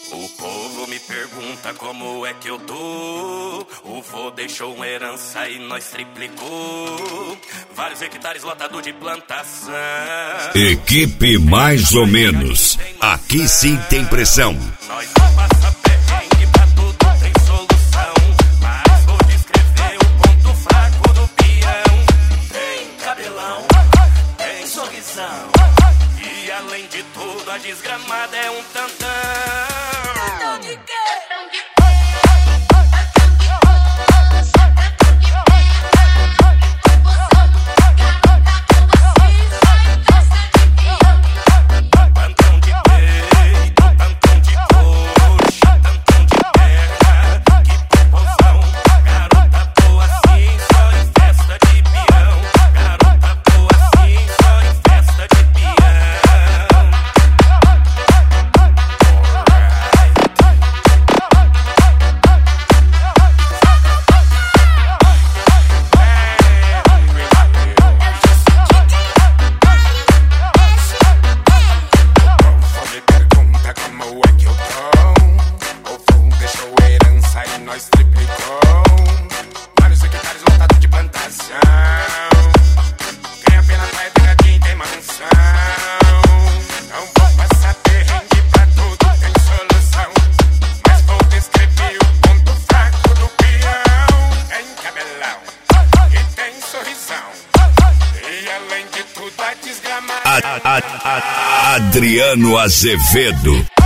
O povo me pergunta como é que eu tô. O vô deixou uma herança e nós triplicou. Vários hectares lotados de plantação. Equipe mais ou menos. Aqui sim tem pressão. Nós não passa perrengue, pra tudo tem solução. Mas vou descrever o ponto fraco do peão. Tem cabelão, tem sorrisão. E além de tudo, a desgramada é um tantão. De quê? Tantão de peito, tantão de coxa, tantão de perna. Que proporção, garota boa assim, só em festa de peão. Garota boa assim, só em festa de peão. Só me pergunta como é que eu tô. O vô deixou herança e nós triplicou. Vários hectares lotados de plantação. Quem apenas vai ter quem tem mansão. Não vou passar perrengue, pra tudo tem solução. Mas vou descrever o ponto fraco do peão. Tem cabelão e tem sorrisão. E além de tudo a desgramada. Adriano Azevedo.